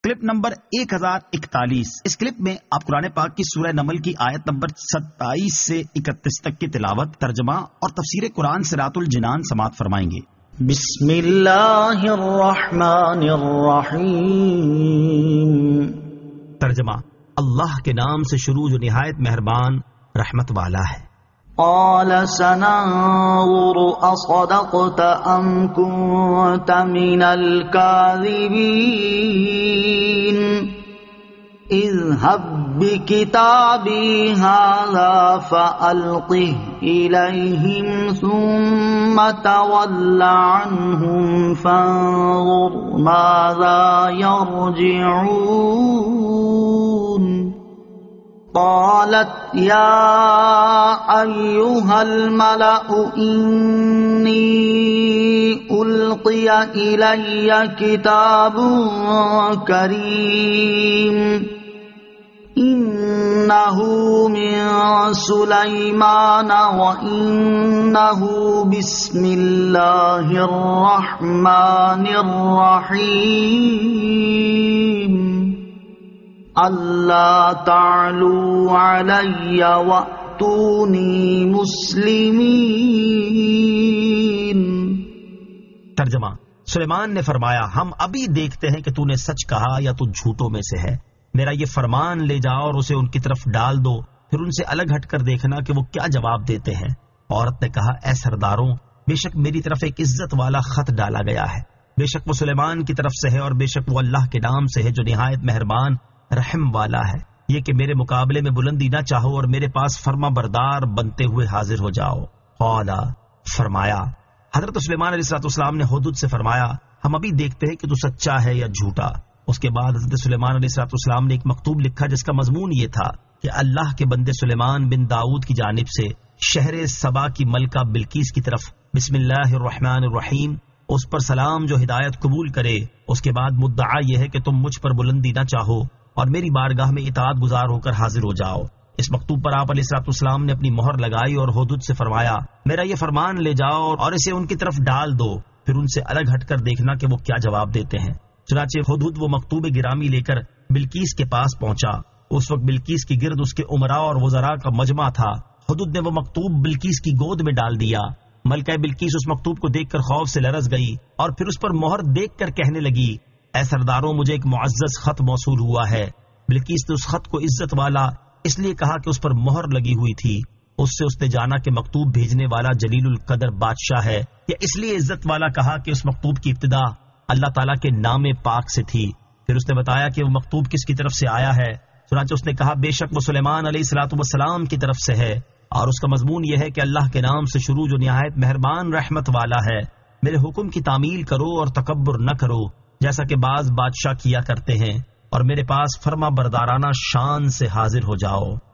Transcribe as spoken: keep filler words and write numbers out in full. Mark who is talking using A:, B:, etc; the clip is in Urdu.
A: کلپ نمبر ایک ہزار اکتالیس۔ اس کلپ میں آپ قرآن پاک کی سورہ نمل کی آیت نمبر ستائیس سے اکتیس تک کی تلاوت، ترجمہ اور تفسیر قرآن صراط الجنان سماعت فرمائیں گے۔
B: بسم اللہ الرحمن الرحیم۔
C: ترجمہ: اللہ کے نام سے شروع جو نہایت مہربان رحمت والا ہے۔
B: قال سننظر اصدقت ام كنت من الكاذبين اذهب بكتابي هذا فألقه إليهم ثم تول عنهم فانظر ماذا يرجعون قالت يا أيها الملأ إني ألقي إلي كتاب كريم إنه من سليمان وإنه بسم الله الرحمن الرحيم اللہ تعلوا علی وأتونی مسلمین۔
C: ترجمہ: سلیمان نے فرمایا، ہم ابھی دیکھتے ہیں کہ تو نے سچ کہا یا تو جھوٹوں میں سے ہے۔ میرا یہ فرمان لے جاؤ اور اسے ان کی طرف ڈال دو، پھر ان سے الگ ہٹ کر دیکھنا کہ وہ کیا جواب دیتے ہیں۔ عورت نے کہا، اے سرداروں، بے شک میری طرف ایک عزت والا خط ڈالا گیا ہے، بے شک وہ سلیمان کی طرف سے ہے اور بے شک وہ اللہ کے نام سے ہے جو نہایت مہربان رحم والا ہے۔ یہ کہ میرے مقابلے میں بلندی نہ چاہو اور میرے پاس فرما بردار بنتے ہوئے حاضر ہو جاؤ۔ قال، فرمایا حضرت سلیمان علیہ السلام نے ہدہد سے فرمایا، ہم ابھی دیکھتے ہیں کہ تو سچا ہے یا جھوٹا۔ اس کے بعد حضرت سلیمان علیہ السلام نے ایک مکتوب لکھا جس کا مضمون یہ تھا کہ اللہ کے بندے سلیمان بن داؤد کی جانب سے شہر سبا کی ملکہ بلقیس کی طرف، بسم اللہ الرحمن الرحیم، اس پر سلام جو ہدایت قبول کرے۔ اس کے بعد مدعا یہ ہے کہ تم مجھ پر بلندی نہ چاہو اور میری بارگاہ میں اطاعت گزار ہو کر حاضر ہو جاؤ۔ اس مکتوب پر آپ علیہ الصلوۃ والسلام نے اپنی مہر لگائی اور ہدہد سے فرمایا، میرا یہ فرمان لے جاؤ اور اسے ان کی طرف ڈال دو، پھر ان سے الگ ہٹ کر دیکھنا کہ وہ کیا جواب دیتے ہیں۔ چنانچہ ہدہد وہ مکتوب گرامی لے کر بلقیس کے پاس پہنچا۔ اس وقت بلقیس کی گرد اس کے امراء اور وزراء کا مجمع تھا۔ ہدہد نے وہ مکتوب بلقیس کی گود میں ڈال دیا۔ ملکہ بلقیس اس مکتوب کو دیکھ کر خوف سے لرز گئی اور پھر اس پر مہر دیکھ کر کہنے لگی، اے سرداروں، مجھے ایک معزز خط موصول ہوا ہے۔ بلقیس نے اس خط کو عزت والا اس لیے کہا کہ اس پر مہر لگی ہوئی تھی۔ اس سے اس نے جانا کہ مکتوب بھیجنے والا جلیل القدر بادشاہ ہے، یا اس لیے عزت والا کہا کہ اس مکتوب کی ابتدا اللہ تعالیٰ کے نام پاک سے تھی۔ پھر اس نے بتایا کہ وہ مکتوب کس کی طرف سے آیا ہے۔ چنانچہ اس نے کہا، بے شک وہ سلیمان علیہ الصلوۃ والسلام کی طرف سے ہے اور اس کا مضمون یہ ہے کہ اللہ کے نام سے شروع جو نہایت مہربان رحمت والا ہے۔ میرے حکم کی تعمیل کرو اور تکبر نہ کرو جیسا کہ بعض بادشاہ کیا کرتے ہیں، اور میرے پاس فرما بردارانہ شان سے حاضر ہو جاؤ۔